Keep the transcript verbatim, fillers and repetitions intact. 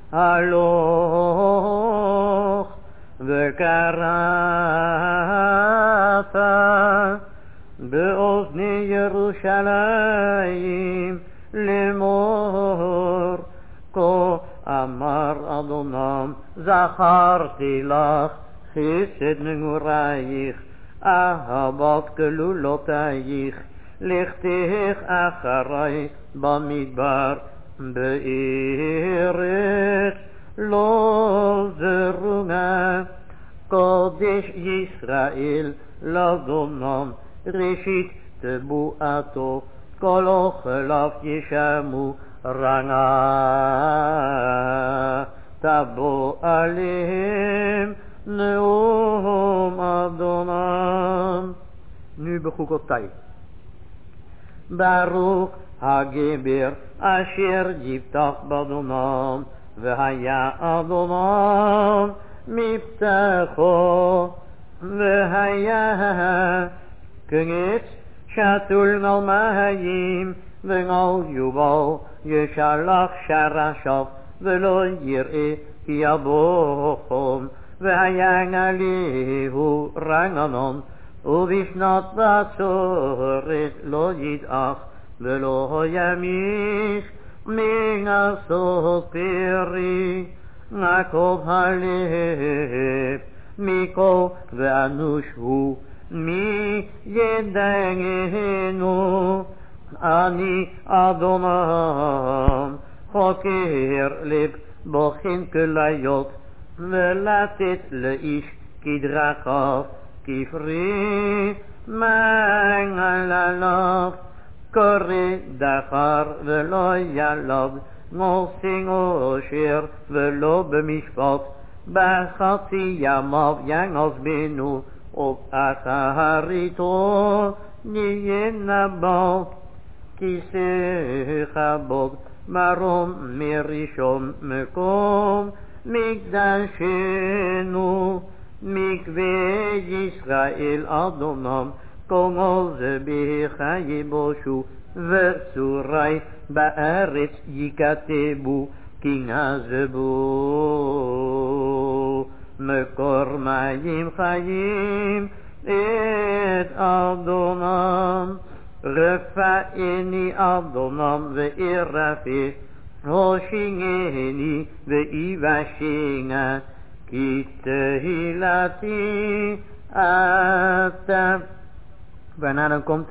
הלוך וקראת באוזני ירושלים לאמור, כה אמר אדוני זכרתי לך חסד נעורייך, אהבת כלולותייך, לכתך אחרי במדבר בארץ לא זרוע. קודש ישראל לאדוני ראשית תבואתו, כל אוכליו ישמעו רנה תבוא עליהם נאום אדוני. Nu בחוקותיי. ברוך הגבר אשר יבטח באדוני, והיה אדוני מבטחו, והיה כעץ שתול על מים, ועל יובל ישלח שרשיו, ולא יראה כי יבוא, והיה עליהו רענן, ובשנת בצורת לא ידעך ולא ימיש מנשוא פרי. נקוב הלב מכל ואנוש הוא מידנו. אני אדוני חוקר לב בוחן כליות, ולתת לאיש כדרכיו כפרי מעלליו. קורא דחר ולא ילד, נוסע עושר ולא במשפט, בחצי ימיו יעזבנו, ובאחריתו נהיה נבל. כיסא כבוד מרום מראשון מקום מקדשנו, מקווה ישראל אדוני, כל זבח יבושו, וצורי בארץ יכתבו כי נעזבו. מקור מים חיים את אדוני, רפאני אדוני ואירפא, הושיעני ואיוושע, כי תהילתי אתה. Waarna dan komt